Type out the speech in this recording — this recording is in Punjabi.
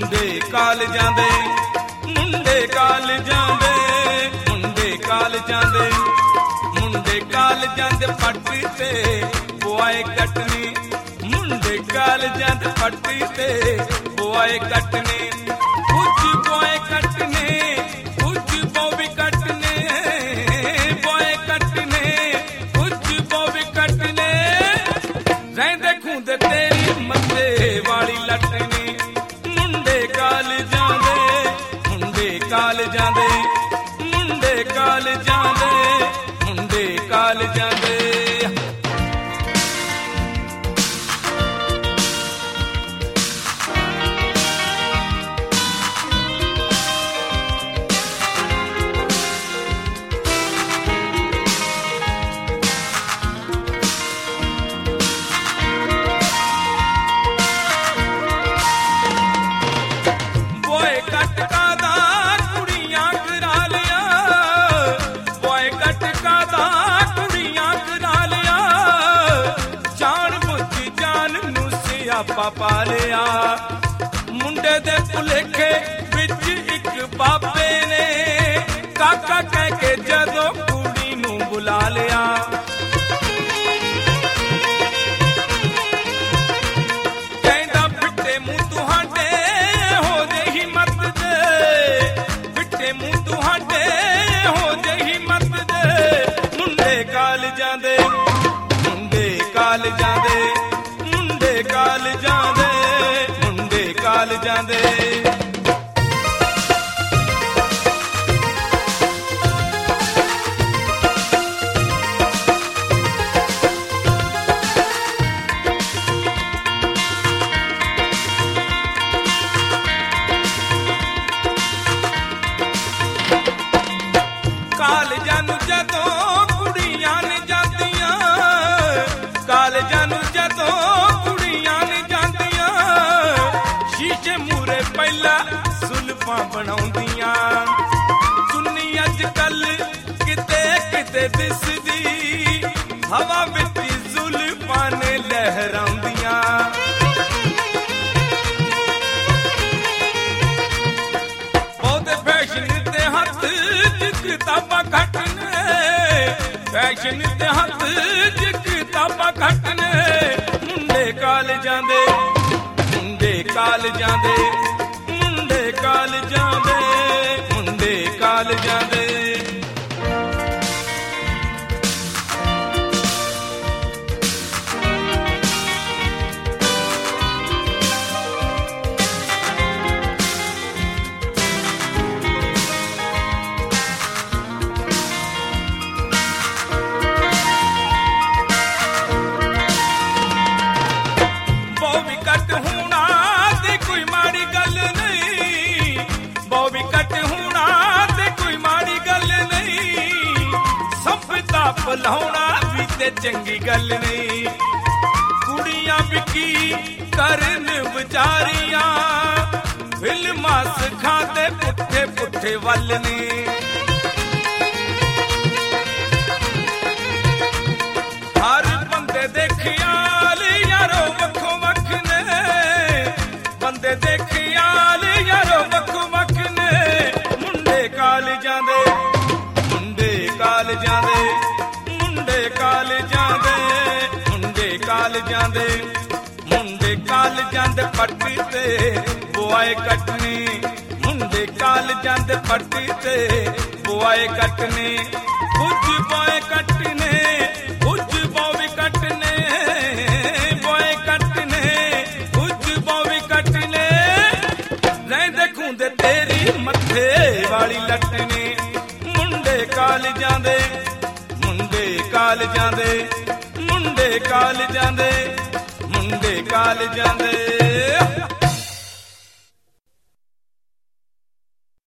ਮੁੰਡੇ ਕਾਲਜਾਂ ਦੇ, ਮੁੰਡੇ ਕਾਲਜਾਂ ਦੇ, ਮੁੰਡੇ ਕਾਲਜਾਂ ਦੇ, ਮੁੰਡੇ ਕਾਲਜਾਂ ਦੇ ਪੱਟ ਤੇ ਬੁਆਏ ਕੱਟਣੇ, ਮੁੰਡੇ ਕਾਲਜਾਂ ਦੇ ਪੱਟ ਤੇ ਬੁਆਏ ਕੱਟਣੇ, ਕੁਝ ਬੁਆਏ ਕੱਟਣੇ, ਕੁਝ ਬੌਬੀ ਕੱਟਣੇ, ਬੁਆਏ ਕੱਟਣੇ, ਕੁਝ ਬੌਬੀ ਕੱਟਣੇ, ਰਹਿੰਦੇ ਖੂੰਦੇ ਤੇਰੀ ਮੱਥੇ ਵਾਲੀ ਲੱਟਣੀ, ਮੁੰਡੇ ਕਾਲਜਾਂ ਦੇ, ਮੁੰਡੇ ਕਾਲਜਾਂ ਦੇ, ਮੁੰਡੇ ਕਾਲਜਾਂ ਦੇ, ਮੁੰਡੇ ਕਾਲਜਾਂ ਦੇ। ਪਾ ਲਿਆ ਮੁੰਡੇ ਦੇ ਭੁਲੇਖੇ ਵਿੱਚ ਇੱਕ ਬਾਬੇ ਨੇ ਕਾਕਾ ਕਹਿ ਕੇ ਜਦੋਂ ਕੁੜੀ ਨੂੰ ਬੁਲਾ ਲਿਆ, ਕਹਿੰਦਾ ਫਿੱਟੇ ਮੂੰਹ ਤੁਹਾਡੇ ਹੋ ਜੇ ਹਿੰਮਤ ਦੇ, ਫਿੱਟੇ ਮੂੰਹ ਤੁਹਾਡੇ ਹੋ ਜੇ ਹਿੰਮਤ ਦੇ, ਮੁੰਡੇ ਕਾਲਜਾਂ ਦੇ, ਮੁੰਡੇ ਕਾਲਜਾਂ ਦੇ, ਮੁੰਡੇ ਕਾਲਜਾਂ ਦੇ, ਮੁੰਡੇ ਕਾਲਜਾਂ ਦੇ। ਕਾਲਜਾਂ ਨੂੰ ਜਦੋਂ ਕੁੜੀਆਂ ਨੇ ਜਾਂਦੀਆਂ, ਕਾਲਜਾਂ ਨੂੰ ਜਦੋਂ ਸ਼ੀਸ਼ੇ ਮੂਰੇ ਪਹਿਲਾਂ ਸੁਲਫਾਂ ਬਣਾਉਂਦੀਆਂ, ਚੁੰਨੀ ਅੱਜ ਕੱਲ ਕਿਤੇ ਕਿਤੇ ਦਿਸਦੀ, ਹਵਾ ਵਿੱਚ ਜ਼ੁਲਫਾਂ ਨੇ ਲਹਿਰਾਉਂਦੀਆਂ, ਬਹੁਤੇ ਫੈਸ਼ਨ ਦੇ ਹੱਥ ਚ ਕਿਤਾਬਾਂ ਘੱਟ ਨੇ, ਫੈਸ਼ਨ ਦੇ ਹੱਥ ਚ ਕਿਤਾਬਾਂ ਘੱਟ ਨੇ, ਮੁੰਡੇ ਕਾਲਜਾਂ ਦੇ, ਮੁੰਡੇ ਕਾਲਜਾਂ ਦੇ, ਮੁੰਡੇ ਕਾਲਜਾਂ ਦੇ, ਮੁੰਡੇ ਕਾਲਜਾਂ ਦੇ। ਭਲਾਉਣਾ ਵੀ ਤੇ ਚੰਗੀ ਗੱਲ ਨਹੀਂ, ਕੁੜੀਆਂ ਵਿਕੀ ਕਰਨ ਵਿਚਾਰੀਆਂ, ਫਿਲਮਾਂ ਸਿਖਾਉਂਦੇ ਪੁੱਠੇ ਪੁੱਠੇ ਵੱਲ ਨੇ, ਹਰ ਬੰਦੇ ਦੇ ਖਿਆਲ ਯਾਰੋ ਵੱਖੋ ਵੱਖ ਨੇ, ਬੰਦੇ ਦੇ ਖਿਆਲ ਯਾਰੋ ਵੱਖੋ ਵੱਖ ਨੇ, ਮੁੰਡੇ ਕਾਲਜਾਂ ਦੇ, ਮੁੰਡੇ ਕਾਲਜਾਂ ਦੇ, ਮੁੰਡੇ ਕਾਲਜਾਂ ਦੇ, ਮੁੰਡੇ ਕਾਲਜਾਂ ਦੇ, ਮੁੰਡੇ ਕਾਲਜਾਂ ਦੇ ਪੱਟ ਤੇ ਬੁਆਏ ਕੱਟਣੇ, ਮੁੰਡੇ ਕਾਲਜਾਂ ਦੇ ਪੱਟ ਤੇ ਬੁਆਏ ਕੱਟਣੇ, ਕੁਝ ਬੁਆਏ ਕੱਟਣੇ, ਕੁਝ ਬੌਬੀ ਕੱਟਣੇ, ਬੁਆਏ ਕੱਟਣੇ, ਕੁਝ ਬੌਬੀ ਕੱਟਣੇ, ਰਹਿੰਦੇ ਖੂੰਦੇ ਤੇਰੀ ਮੱਥੇ ਵਾਲੀ ਲੱਟਣੇ, ਮੁੰਡੇ ਕਾਲਜਾਂ ਦੇ, ਮੁੰਡੇ ਕਾਲਜਾਂ ਦੇ, ਮੁੰਡੇ ਕਾਲਜਾਂ ਦੇ, ਮੁੰਡੇ ਕਾਲਜਾਂ ਦੇ।